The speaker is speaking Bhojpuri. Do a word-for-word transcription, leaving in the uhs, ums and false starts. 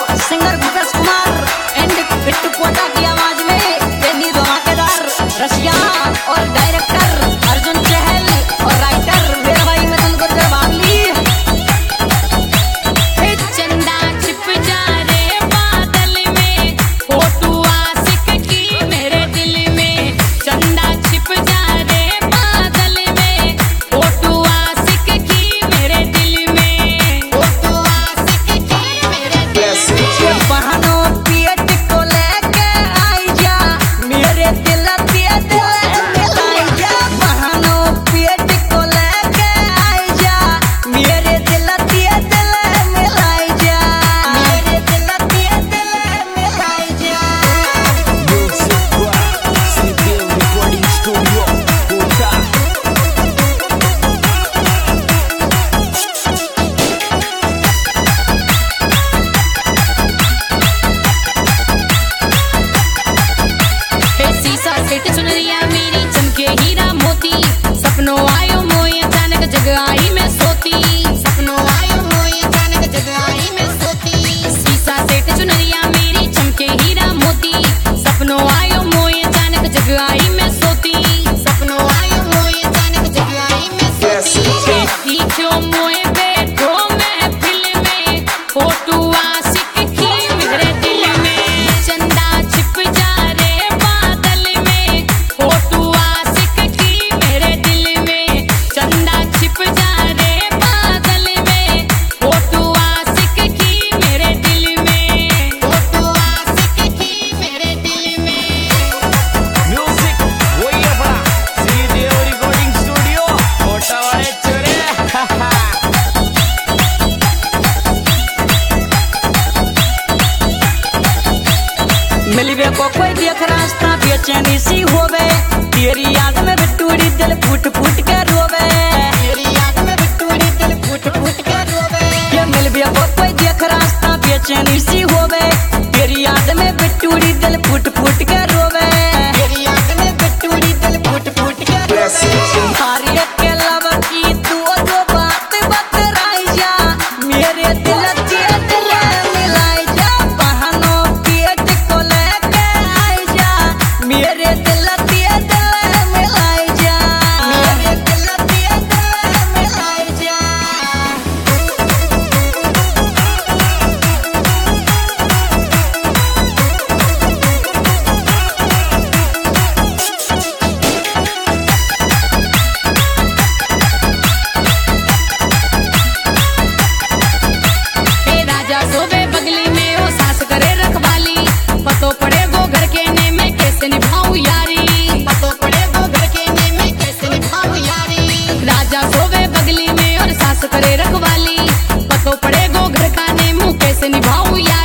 सिंगर भूपेश कुमार एंड बिट्टू कोटा की आवाज में बेनी धमाकेदार रसिया और डायरेक्टर अर्जुन चहल और राइटर मेरा भाई मदन गुर्जर बावली। चंदा छिप जा रे बादल में फोटो आशिक की मेरे दिल में। चंदा छिप जा रे बादल में फोटो आशिक की मेरे दिल में। फोटो आशिक की मेरे दिल में। बहनों पेट को लेके आई जा मेरे दिल दिए दिल मिलाई जा। बहनों पेट को लेके आई जा मेरे दिल दिए दिल मिलाई जा। मेरे दिल दिए दिल मिलाई जा। Music Rock, City Recording Studio, Kota. हे शीशा सेठ सुनरिया मेरी चमके हीरा मोती। सपनों आयो मोए अचानक जग आई मैं सोती। सपनों आयो मोए अचानक जग आई मैं सोती। शीशा सेठ सुनरिया मेरी चमके हीरा मोती। सपनों आयो मोए अचानक जग आई मैं सोती। सपनों आयो मोए अचानक जग आई मैं सोती। देखो मोए बैठो महफिल में फोटो आशिक की मेरे दिल में। चंदा छिप जा रे बादल में फोटो आशिक की मेरे दिल में। चंदा छिप जा रे बादल में फोटो आशिक की मेरे दिल में। फोटो आशिक की मेरे दिल में। Music, वही अपना City Recording Studio, Kota वाले चोरे। मिलवे को कोई देख रास्ता बेचैनी सी होवे। तेरी याद में बिट्टूरी दिल फूट फूट के रोवे। तेरी याद में बिट्टूरी दिल फूट फूट के रोवे। ये मिलवे को कोई देख रास्ता बेचैनी सी होवे। तेरी याद में बिट्टूरी दिल फूट फूट के रोवे। तेरी याद में बिट्टूरी दिल फूट फूट के रोवे। हारी के लव की तू जो बात बतराई जा मेरे दिल के दिल मिलाई जा। बहनों पेट को लेके आई जा मेरे दिल के दिल मिलाई जा। मेरे दिल के दिल मिलाई जा। हे राजा सोवे बगली में ओ सास करे रखवाली। पतो पड़े गो घर के ने में कैसे निभाऊं यारी। पतो पड़े गो घर के ने में कैसे निभाऊं यारी। राजा सोवे बगली में और सास करे रखवाली। पतो पड़े गो घर का ने मुंह कैसे निभाऊं यारी।